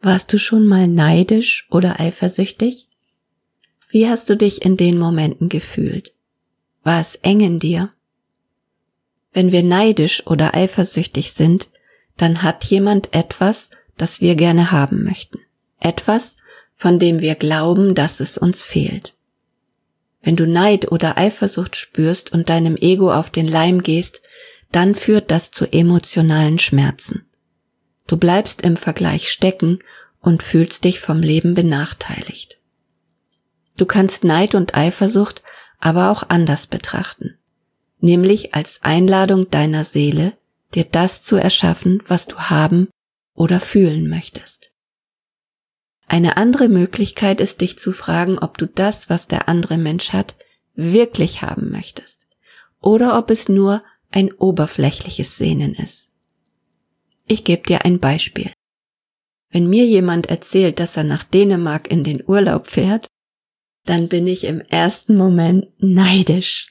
Warst du schon mal neidisch oder eifersüchtig? Wie hast du dich in den Momenten gefühlt? War es eng in dir? Wenn wir neidisch oder eifersüchtig sind, dann hat jemand etwas, das wir gerne haben möchten. Etwas, von dem wir glauben, dass es uns fehlt. Wenn du Neid oder Eifersucht spürst und deinem Ego auf den Leim gehst, dann führt das zu emotionalen Schmerzen. Du bleibst im Vergleich stecken und fühlst dich vom Leben benachteiligt. Du kannst Neid und Eifersucht aber auch anders betrachten, nämlich als Einladung deiner Seele, dir das zu erschaffen, was du haben oder fühlen möchtest. Eine andere Möglichkeit ist, dich zu fragen, ob du das, was der andere Mensch hat, wirklich haben möchtest oder ob es nur ein oberflächliches Sehnen ist. Ich gebe dir ein Beispiel. Wenn mir jemand erzählt, dass er nach Dänemark in den Urlaub fährt, dann bin ich im ersten Moment neidisch.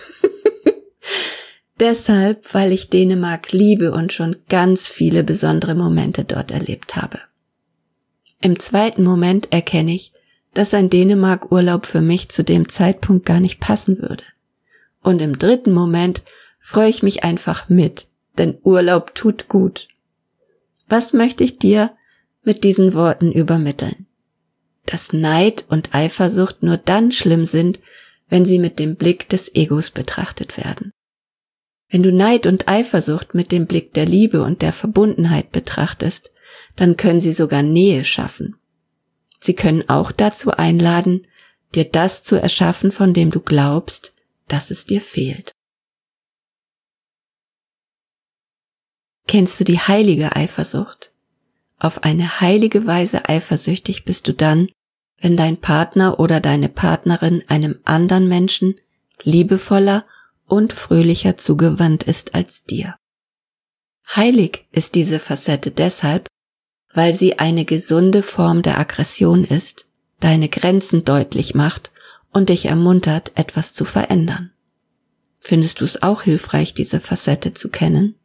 Deshalb, weil ich Dänemark liebe und schon ganz viele besondere Momente dort erlebt habe. Im zweiten Moment erkenne ich, dass ein Dänemark-Urlaub für mich zu dem Zeitpunkt gar nicht passen würde. Und im dritten Moment freue ich mich einfach mit, denn Urlaub tut gut. Was möchte ich dir mit diesen Worten übermitteln? Dass Neid und Eifersucht nur dann schlimm sind, wenn sie mit dem Blick des Egos betrachtet werden. Wenn du Neid und Eifersucht mit dem Blick der Liebe und der Verbundenheit betrachtest, dann können sie sogar Nähe schaffen. Sie können auch dazu einladen, dir das zu erschaffen, von dem du glaubst, dass es dir fehlt. Kennst du die heilige Eifersucht? Auf eine heilige Weise eifersüchtig bist du dann, wenn dein Partner oder deine Partnerin einem anderen Menschen liebevoller und fröhlicher zugewandt ist als dir. Heilig ist diese Facette deshalb, weil sie eine gesunde Form der Aggression ist, deine Grenzen deutlich macht und dich ermuntert, etwas zu verändern. Findest du es auch hilfreich, diese Facette zu kennen?